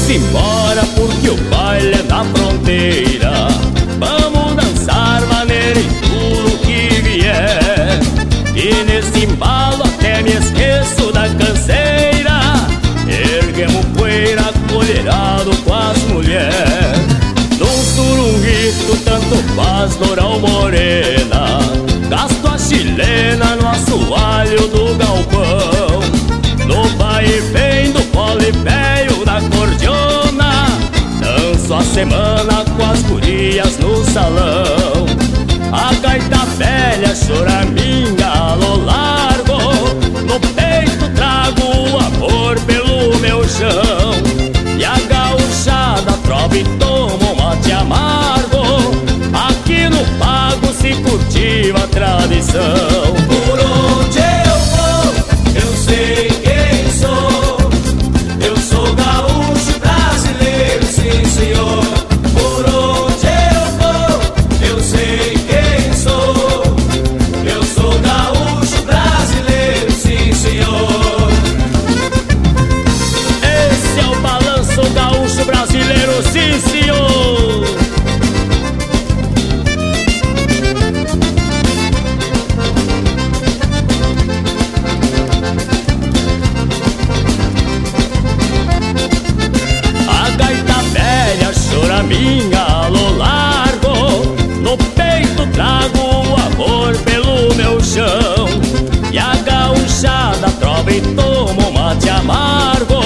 Vamos embora porque o baile é na fronteira. Vamos dançar maneira em tudo que vier. E nesse embalo até me esqueço da canseira. Erguemos poeira colherado com as mulheres. Num surunguito tanto faz loura ou morena. Gasto a chilena no assoalho do galpão. No vai e vem do pole velho da cordiona. Danço a semana com as gurias no salão. A gaita velha choraminga alô largo. No peito trago o amor pelo meu chão. E a gauchada trova e toma um mate amargo. Aqui no pago se cultiva a tradição. Por onde eu vou, eu sei quem sou. Eu sou gaúcho brasileiro, sim senhor. Por onde eu vou, eu sei quem sou. Eu sou gaúcho brasileiro, sim senhor. Esse é o balanço gaúcho brasileiro, sim senhor. A gaita velha choraminga alô largo. No peito trago o amor pelo meu chão. E a gauchada trova e toma um mate amargo.